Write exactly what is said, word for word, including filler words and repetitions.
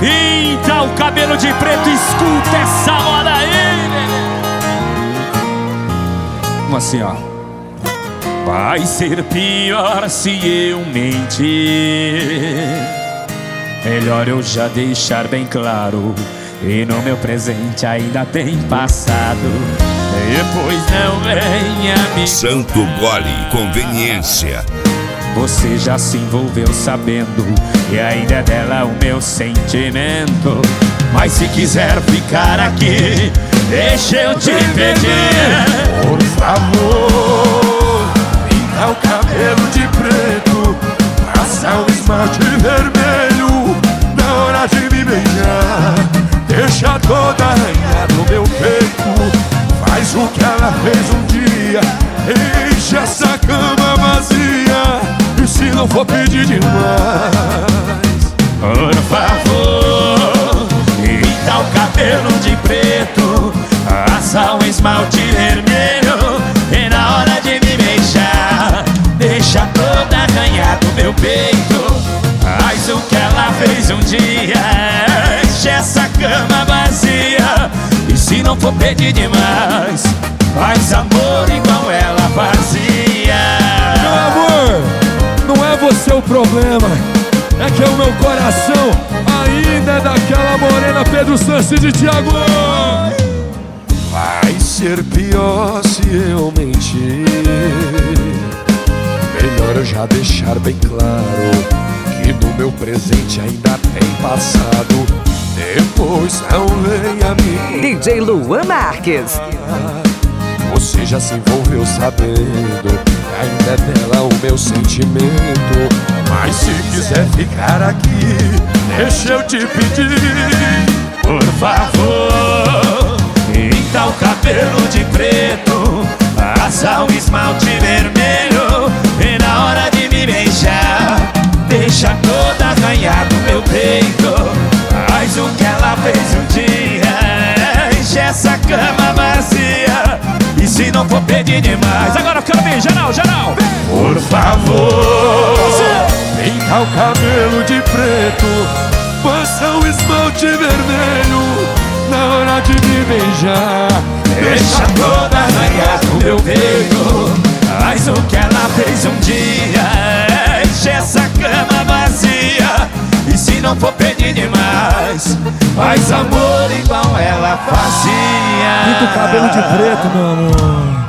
Pinta o cabelo de preto, escuta essa moda aí. Como assim, ó? Vai ser pior se eu mentir. Melhor eu já deixar bem claro, e no meu presente ainda tem passado. Depois não venha me... Santo Gole Conveniência. Você já se envolveu sabendo, e ainda é dela o meu sentimento. Mas se quiser ficar aqui, deixa eu te pedir, por favor, pinta o cabelo de preto, passa o esmalte vermelho na hora de me beijar. Deixa toda arranhada no meu peito, faz o que ela fez um dia, enche essa cama vazia, e se não for pedir demais, por favor, pinta o cabelo de preto, passa um esmalte vermelho, e na hora de me beijar, deixa toda arranhada no meu peito, faz o que ela fez um dia, enche essa cama vazia, e se não for pedir demais, faz amor igual ela fazia. Meu amor, não é você o problema, é que o meu coração ainda é daquela morena Pedro Sanches de Thiago. Vai ser pior se eu mentir. Melhor eu já deixar bem claro que no meu presente ainda tem passado. Depois não venha me... D J Luan Marques. Você já se envolveu sabendo, ainda é dela o meu sentimento. Mas se quiser ficar aqui, deixa eu te pedir, por favor, pinta o cabelo de preto, passa um esmalte vermelho, e na hora de me beijar, deixa toda arranhada no meu peito, faz o que ela fez um dia, enche essa cama vazia, e se não for pedir demais, agora eu quero ver, geral, geral, por favor, pinta o cabelo de preto, passa o esmalte vermelho, na hora de me beijar, deixa toda arranhada no meu peito, faz o que ela fez um dia, enche essa cama vazia, e se não for pedir demais, faz amor igual ela fazia. pinta o cabelo de preto, meu amor.